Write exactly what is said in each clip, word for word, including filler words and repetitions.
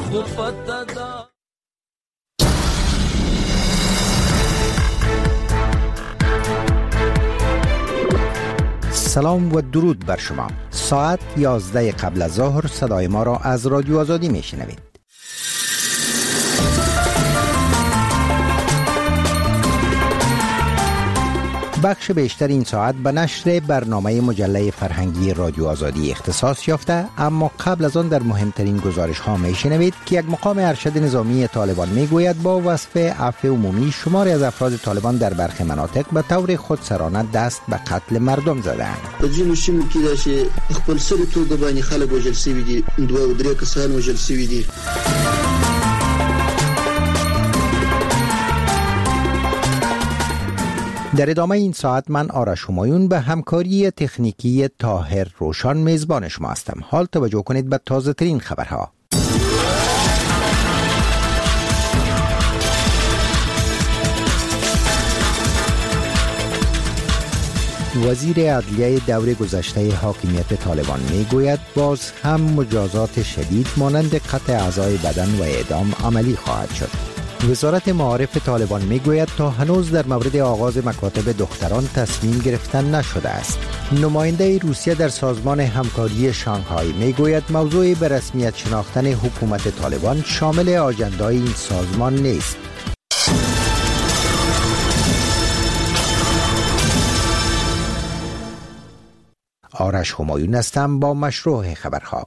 سلام و درود بر شما. ساعت یازده قبل از ظهر صدای ما را از رادیو آزادی میشنوید. بخش بیشتر این ساعت به نشر برنامه مجله فرهنگی رادیو آزادی اختصاص یافته، اما قبل از آن در مهمترین گزارش ها میشنوید که یک مقام ارشد نظامی طالبان میگوید با وصف عفو عمومی شماری از افراد طالبان در برخی مناطق به طور خودسرانه دست به قتل مردم زدند. ځینو سیمو کې داسې خپل سري توګه باندې خلک وژل شوي دي، دوه او درې کسان وژل شوي دي. در ادامه این ساعت من آرش همایون به همکاری تکنیکی طاهر روشان میزبان شما هستم. حال توجه کنید به تازه ترین خبرها. وزیر عدلیه دوره گذشته حاکمیت طالبان میگوید باز هم مجازات شدید مانند قطع اعضای بدن و اعدام عملی خواهد شد. وزارت معارف طالبان میگوید تا هنوز در مورد آغاز مکاتب دختران تصمیم گرفتن نشده است. نماینده روسیه در سازمان همکاری شانگهای میگوید موضوع به رسمیت شناختن حکومت طالبان شامل آژندای این سازمان نیست. آرش همایون هستم با مشروع خبرها.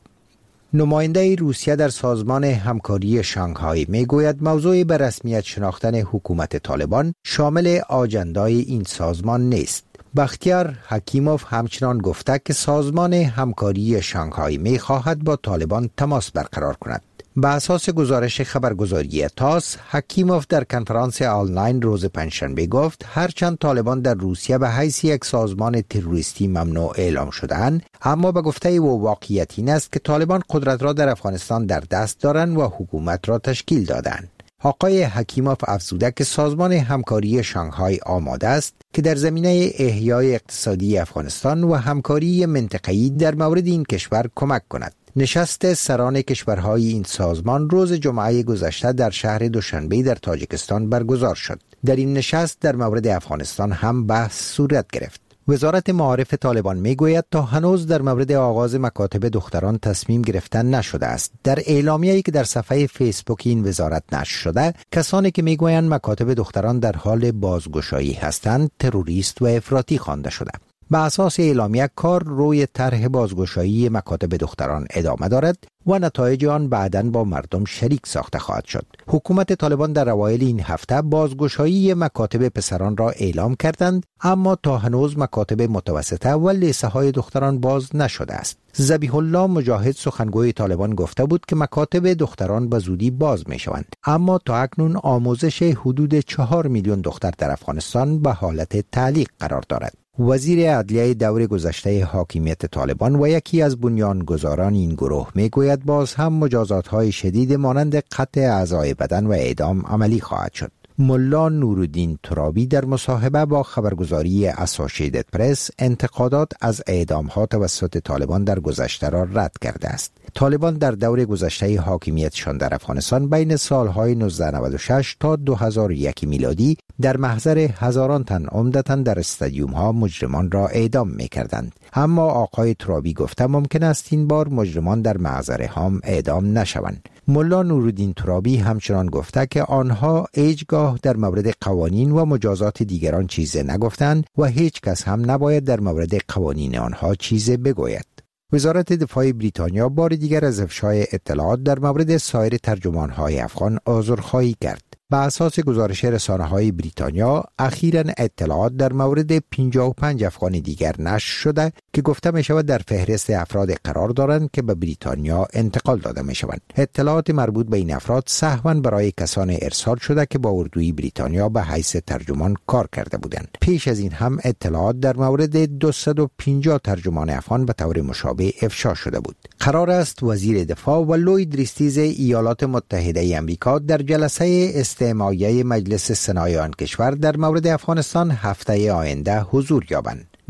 نماینده روسیه در سازمان همکاری شانگهای میگوید موضوع به رسمیت شناختن حکومت طالبان شامل آژندای این سازمان نیست. بختیار حکیموف همچنان گفته که سازمان همکاری شانگهای میخواهد با طالبان تماس برقرار کند. به اساس گزارش خبرگزاری تاس، حکیموف در کنفرانس آنلاین روز پنجشنبه گفت هرچند طالبان در روسیه به حیث یک سازمان تروریستی ممنوع اعلام شده‌اند، اما به گفته او واقعیت این است که طالبان قدرت را در افغانستان در دست دارند و حکومت را تشکیل دادند. آقای حکیموف افزوده که سازمان همکاری شانگهای آماده است که در زمینه احیای اقتصادی افغانستان و همکاری منطقه‌ای در مورد این کشور کمک کند. نشست سران کشورهای این سازمان روز جمعه گذشته در شهر دوشنبه در تاجیکستان برگزار شد. در این نشست در مورد افغانستان هم بحث صورت گرفت. وزارت معارف طالبان میگوید تا هنوز در مورد آغاز مکاتب دختران تصمیم گرفتن نشده است. در اعلامیه‌ای که در صفحه فیسبوک این وزارت نشر شده، کسانی که میگویند مکاتب دختران در حال بازگشایی هستند تروریست و افراطی خوانده شده. به اساس اعلامیه کار روی طرح بازگشایی مکاتب دختران ادامه دارد و نتایج آن بعداً با مردم شریک ساخته خواهد شد. حکومت طالبان در اوایل این هفته بازگشایی مکاتب پسران را اعلام کردند، اما تا هنوز مکاتب متوسطه و لیسه های دختران باز نشده است. ذبیح الله مجاهد سخنگوی طالبان گفته بود که مکاتب دختران به زودی باز می شوند، اما تا اکنون آموزش حدود چهار میلیون دختر در افغانستان به حالت تعلیق قرار دارد. وزیر عدلیه دوره گذشته حاکمیت طالبان و یکی از بنیانگذاران این گروه میگوید باز هم مجازات‌های شدید مانند قطع اعضای بدن و اعدام عملی خواهد شد. ملا نورالدین ترابی در مصاحبه با خبرگزاری اسوسییتد پرس انتقادات از اعدام‌ها توسط طالبان در گذشته را رد کرده است. طالبان در دور گذشته حاکمیتشان در افغانستان بین سالهای نوزده نود و شش تا دو هزار و یک میلادی در محضر هزاران تن عمدتاً در استادیوم‌ها مجرمان را اعدام می‌کردند. اما آقای ترابی گفته ممکن است این بار مجرمان در محضر هم اعدام نشوند. ملا نورالدین ترابی همچنان گفته که آنها هیچگاه در مورد قوانین و مجازات دیگران چیزی نگفتند و هیچ کس هم نباید در مورد قوانین آنها چیزی بگوید. وزارت دفاع بریتانیا بار دیگر از افشای اطلاعات در مورد سایر ترجمان‌های افغان عذرخواهی کرد. به اساس گزارش رسانه‌های بریتانیا، اخیراً اطلاعات در مورد پنجاه و پنج افغان دیگر نشر شده که گفته می شود در فهرست افراد قرار دارند که به بریتانیا انتقال داده می شوند. اطلاعات مربوط به این افراد سهواً برای کسان ارسال شده که با اردوی بریتانیا به حیث ترجمان کار کرده بودند. پیش از این هم اطلاعات در مورد دویست و پنجاه ترجمان افغان به طور مشابه افشا شده بود. قرار است وزیر دفاع و لوید ریستیز ایالات متحده آمریکا در جلسه استماعیه مجلس سنای آن کشور در مورد افغانستان هفته آینده حضور یابند.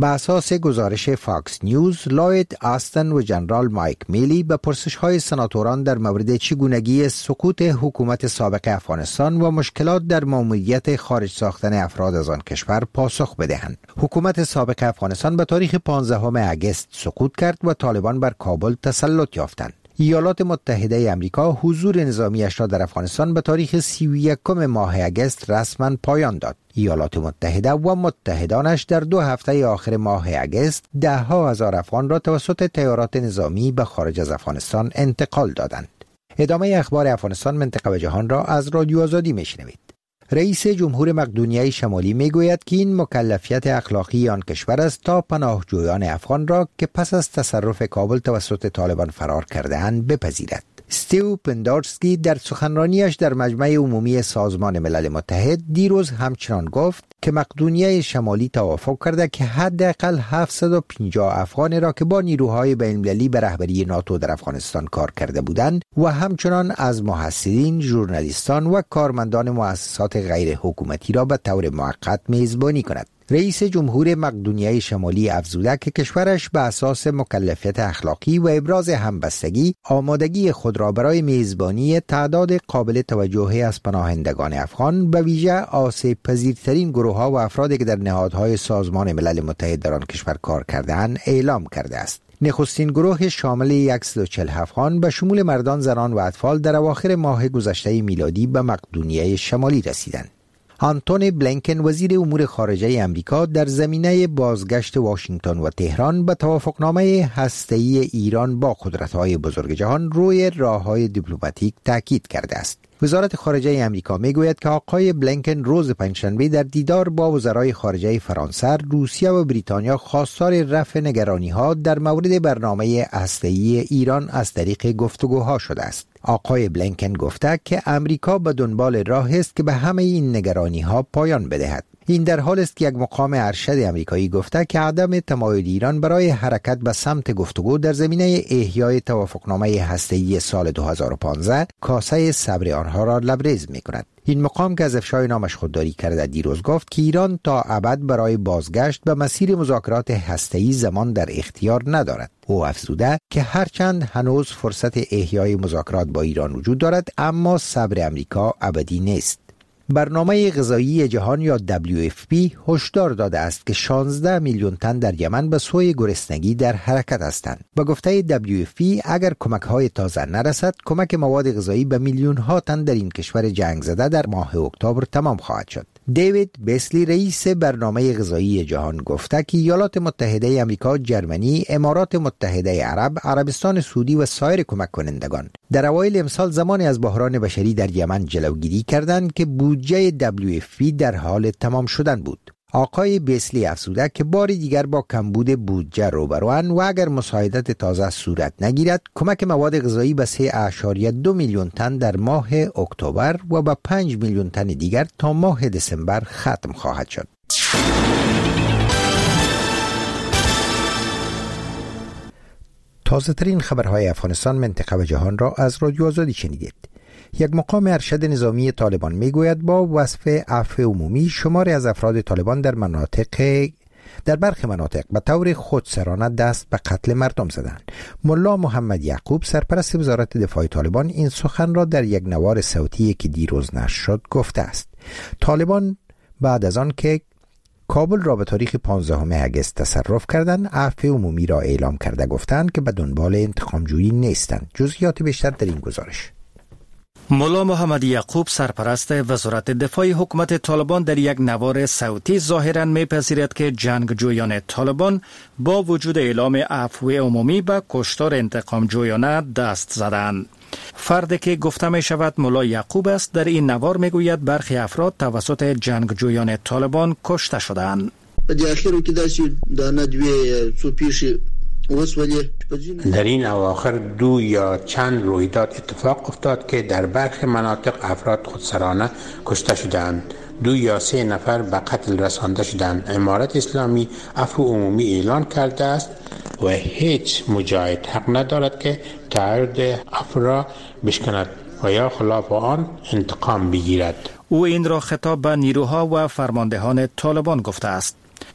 به اساس گزارش فاکس نیوز، لوید آستن و جنرال مایک میلی به پرسش‌های سناتوران در مورد چگونگی سقوط حکومت سابق افغانستان و مشکلات در ماموریت خارج ساختن افراد از آن کشور پاسخ بدهند. حکومت سابق افغانستان به تاریخ پانزدهم اگست سقوط کرد و طالبان بر کابل تسلط یافتند. ایالات متحده آمریکا حضور نظامیش را در افغانستان به تاریخ سی و یکم ماه اگست رسما پایان داد. ایالات متحده و متحدانش در دو هفته آخر ماه اگست ده ها هزار افغان را توسط طیارات نظامی به خارج از افغانستان انتقال دادند. ادامه اخبار افغانستان، منطقه و جهان را از رادیو آزادی میشنوید. رئیس جمهور مقدونیه شمالی میگوید که این مکلفیت اخلاقی آن کشور است تا پناهجویان افغان را که پس از تصرف کابل توسط طالبان فرار کرده‌اند بپذیرد. استیو پندارسکی در سخنرانیش در مجمع عمومی سازمان ملل متحد دیروز همچنان گفت که مقدونیه شمالی توافق کرده که حداقل هفتصد و پنجاه افغان را که با نیروهای بین‌المللی به رهبری ناتو در افغانستان کار کرده بودند و همچنان از محصلین، ژورنالیستان و کارمندان مؤسسات غیر حکومتی را به طور موقت میزبانی کند. رئیس جمهور مقدونیه شمالی افزوده که کشورش به اساس مکلفیت اخلاقی و ابراز همبستگی آمادگی خود را برای میزبانی تعداد قابل توجهی از پناهندگان افغان به ویژه آسیب پذیرترین گروه‌ها و افرادی که در نهادهای سازمان ملل متحد در آن کشور کار کرده‌اند اعلام کرده است. نخستین گروه شامل صد و چهل افغان به شمول مردان، زنان و اطفال در اواخر ماه گذشته میلادی به مقدونیه شمالی رسیدند. آنتونی بلینکن وزیر امور خارجه آمریکا در زمینه بازگشت واشنگتن و تهران به توافقنامه هسته‌ای ایران با قدرت‌های بزرگ جهان روی راه‌های دیپلماتیک تاکید کرده است. وزارت خارجه آمریکا میگوید که آقای بلینکن روز پنجشنبه در دیدار با وزرای خارجه فرانسه، روسیه و بریتانیا خواستار رفع نگرانی‌ها در مورد برنامه هسته‌ای ایران از طریق گفتگوها شده است. آقای بلینکن گفته که امریکا به دنبال راه است که به همه این نگرانی‌ها پایان بدهد. این در حال است که یک مقام ارشد آمریکایی گفته که عدم تمایل ایران برای حرکت به سمت گفتگو در زمینه احیای توافقنامه هسته‌ای سال دو هزار و پانزده کاسه صبر آنها را لبریز می‌کند. این مقام که از افشای نامش خودداری کرده دیروز گفت که ایران تا ابد برای بازگشت به مسیر مذاکرات هسته‌ای زمان در اختیار ندارد. او افزوده که هرچند هنوز فرصت احیای مذاکرات با ایران وجود دارد، اما صبر امریکا ابدی نیست. برنامه غذایی جهان یا دبلیو اف پی هشدار داده است که شانزده میلیون تن در یمن به سوی گرسنگی در حرکت هستند. به گفته دبلیو اف پی اگر کمک‌های تازه نرسد، کمک مواد غذایی به میلیون‌ها تن در این کشور جنگ زده در ماه اکتبر تمام خواهد شد. دیوید بیسلی رئیس برنامه غذایی جهان گفته که ایالات متحده آمریکا، ژرمنی، امارات متحده عرب، عربستان سعودی و سایر کمک کنندگان در اوایل امسال زمانی از بحران بشری در یمن جلوگیری کردند که بودجه دبلیو اف پی در حال تمام شدن بود. آقای بیسلی افزوده که بار دیگر با کمبود بودجه روبروان و اگر مساعدت تازه صورت نگیرد، کمک مواد غذایی به سه اشاریه دو میلیون تن در ماه اکتبر و به پنج میلیون تن دیگر تا ماه دسامبر ختم خواهد شد. تازه ترین خبرهای افغانستان، منطقه و جهان را از رادیو آزادی شنیدید. یک مقام ارشد نظامی طالبان میگوید با وصف عفو عمومی شماری از افراد طالبان در مناطق در برخی مناطق به طور خودسرانه دست به قتل مردم زدند. ملا محمد یعقوب سرپرست وزارت دفاع طالبان این سخن را در یک نوار صوتی که دیروز نشر شد گفته است. طالبان بعد از آن که کابل را به تاریخ پانزدهم اگست تصرف کردند، عفو عمومی را اعلام کرده گفتند که به دنبال انتقامجویی نیستند. جزئیات بیشتر در این گزارش. ملا محمد یعقوب سرپرست وزارت دفاع حکومت طالبان در یک نوار صوتی ظاهراً می‌پذیرد که جنگجویان طالبان با وجود اعلام عفو عمومی به کشتار انتقام جویانه دست زدند. فردی که گفته می شود ملا یعقوب است در این نوار میگوید برخی افراد توسط جنگجویان طالبان کشته شدند. در این اواخر دو یا چند رویداد اتفاق افتاد که در برخی مناطق افراد خودسرانه کشته شدند. دو یا سه نفر به قتل رسانده شدند. امارت اسلامی عفو عمومی اعلان کرده است و هیچ مجاهد حق ندارد که تعهد عفو را بشکند و یا خلاف آن انتقام بگیرد. او این را خطاب به نیروها و فرماندهان طالبان گفته است.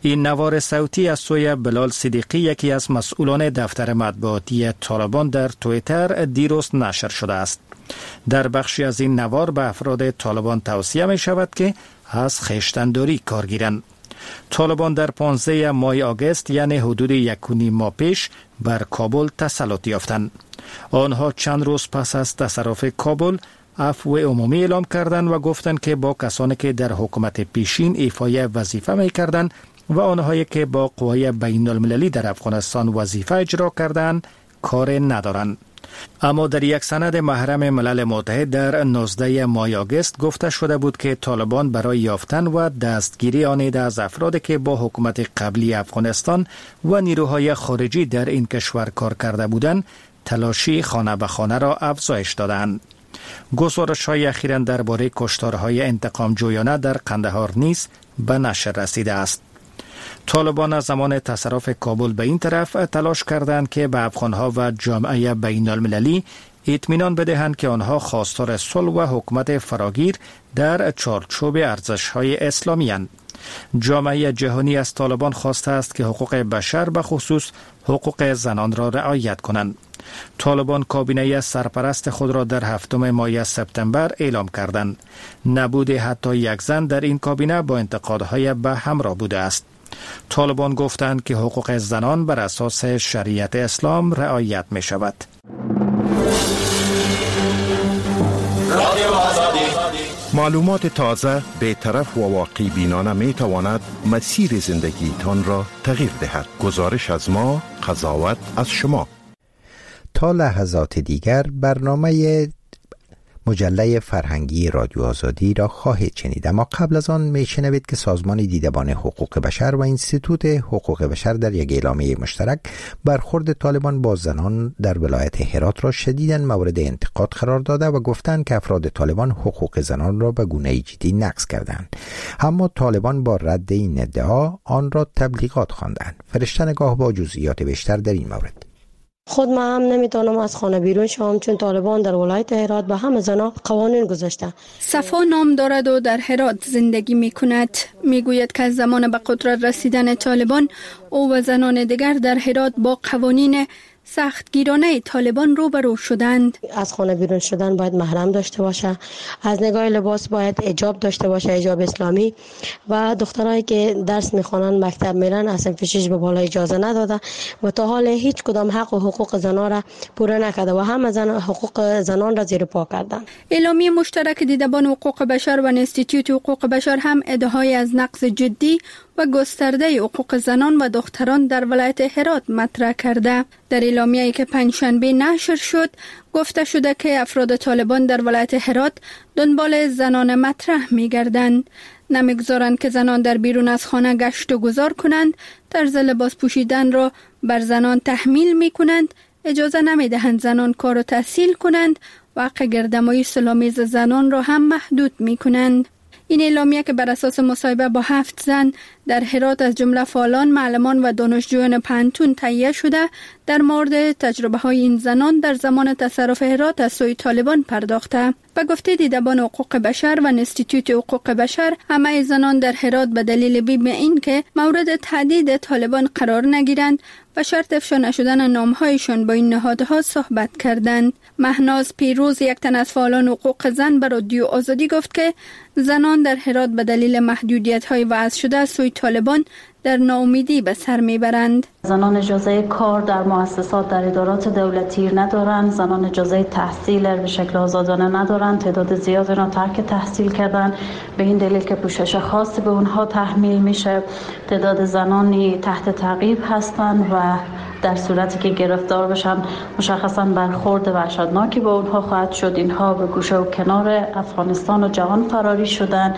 این نوار صوتی از سوی بلال صدیقی، یکی از مسئولان دفتر مطبوعاتی طالبان، در توییتر دیروز نشر شده است. در بخشی از این نوار به افراد طالبان توصیه می شود که از خویشتن‌داری کار گیرند. طالبان در پانزده ماه آگوست، یعنی حدود یک و نیم ماه پیش، بر کابل تسلط یافتند. آنها چند روز پس از تصرف کابل عفو عمومی اعلام کردند و گفتند که با کسانی که در حکومت پیشین ایفای وظیفه می کردند و آنهایی که با قوای بین المللی در افغانستان وظیفه اجرا کردند کار ندارند. اما در یک سند محرم ملل متحد در نوزده ماه آگوست گفته شده بود که طالبان برای یافتن و دستگیری آن از افرادی که با حکومت قبلی افغانستان و نیروهای خارجی در این کشور کار کرده بودند، تلاشی خانه به خانه را افزایش دادند. گزارش‌های اخیراً درباره کشتارهای انتقام جویانه در قندهار نیز به نشر رسیده است. طالبان از زمان تصرف کابل به این طرف تلاش کردند که به افغانها و جامعه بین المللی اطمینان بدهند که آنها خواستار صلح و حکومت فراگیر در چارچوب ارزش‌های اسلامی اند. جامعه جهانی از طالبان خواسته است که حقوق بشر به خصوص حقوق زنان را رعایت کنند. طالبان کابینه سرپرست خود را در هفتم ماه سپتامبر اعلام کردند. نبود حتی یک زن در این کابینه با انتقادهای به همراه بوده است. طالبان گفتند که حقوق زنان بر اساس شریعت اسلام رعایت می شود. معلومات تازه، بی‌طرف و واقع بینانه می تواند مسیر زندگی تان را تغییر دهد. گزارش از ما، قضاوت از شما. تا لحظات دیگر برنامه مجله فرهنگی رادیو آزادی را خواهید شنید، اما قبل از آن می شنوید که سازمان دیدبان حقوق بشر و انستیتوت حقوق بشر در یک اعلامیه مشترک برخورد طالبان با زنان در ولایت هرات را شدیداً مورد انتقاد قرار داده و گفتند که افراد طالبان حقوق زنان را به گونه‌ای جدی نقض کردند. اما طالبان با رد این ادعا آن را تبلیغات خواندند. فرشته نگاه با جزئیات بیشتر در این مورد. خود من هم نمیتونم از خانه بیرون شوم چون طالبان در ولایت هرات به همه زنان قوانین گذاشته. صفا نام دارد و در هرات زندگی میکند. میگوید که از زمان به قدرت رسیدن طالبان او و زنان دیگر در هرات با قوانین سختگیرانه طالبان روبرو شدند. از خانه بیرون شدن باید محرم داشته باشه، از نگاه لباس باید حجاب داشته باشه، حجاب اسلامی، و دخترایی که درس میخوانن مکتب میرن از صنف شش به بالا اجازه نداده و تا حال هیچ کدام حق و حقوق زنان را پوره نکرده و همه زن حقوق زنان را زیر پا کردن. اعلامیه مشترک دیدبان حقوق بشر و انستیتوت حقوق بشر هم ادعای از نقض جدی و گسترده حقوق زنان و دختران در ولایت هرات مطرح کرده. در اعلامیه‌ای که پنجشنبه نشر شد گفته شده که افراد طالبان در ولایت هرات دنبال زنان مطرح می‌گردند. نمی‌گذارند که زنان در بیرون از خانه گشت و گذار کنند، طرز لباس پوشیدن را بر زنان تحمیل می‌کنند، اجازه نمی‌دهند زنان کار و تحصیل کنند و حق گردمایی صلح‌آمیز زنان را هم محدود می‌کنند. این اعلامیه که بر اساس مصاحبه با هفت زن در هرات از جمله فعالان، معلمان و دانشجویان پانتون تهیه شده در مورد تجربه های این زنان در زمان تصرف هرات از سوی طالبان پرداخته. به گفته دیدبان حقوق بشر و انستیتوت حقوق بشر، همه زنان در هرات به دلیل بیم این که مورد تهدید طالبان قرار نگیرند و شرط افشا نشدن نامهایشان با این نهادها صحبت کردند. مهناز پیروز، یک تن از فعالان حقوق زن، به رادیو آزادی گفت که زنان در هرات به دلیل محدودیت‌های وضع شده از سوی طالبان در ناامیدی به سر میبرند. زنان اجازه کار در مؤسسات در ادارات دولتی ندارند، زنان اجازه تحصیل به شکل آزادانه ندارند، تعداد زیادی را ترک تحصیل کردن به این دلیل که پوشش خاصی به اونها تحمیل میشه. تعداد زنانی تحت تعقیب هستند و در صورتی که گرفتار بشن مشخصا برخورد وحشتناکی با اونها خواهد شد. اینها به گوشه و کنار افغانستان و جهان فراری شدن.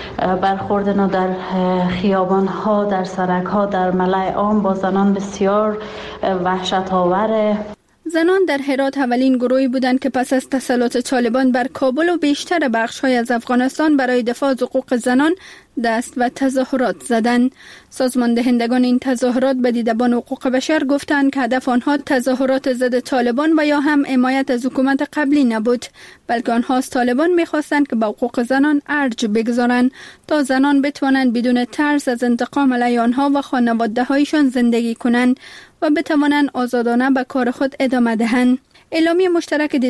برخورد اینا در خیابان ها، در سرک ها، در ملأ عام با زنان بسیار وحشت آوره. زنان در هرات اولین گروهی بودند که پس از تسلط طالبان بر کابل و بیشتر بخش‌های از افغانستان برای دفاع از حقوق زنان دست و تظاهرات زدند. سازمان دهندگان این تظاهرات به دیدبان حقوق بشر گفتند که هدف آنها تظاهرات ضد طالبان و یا هم حمایت از حکومت قبلی نبود، بلکه آنها از طالبان می‌خواستند که به حقوق زنان ارج بگذارند تا زنان بتوانند بدون ترس از انتقام علیه آنها و خانواده‌هایشان زندگی کنند و بتوانند آزادانه به کار خود ادامه دهند. اعلامیه مشترک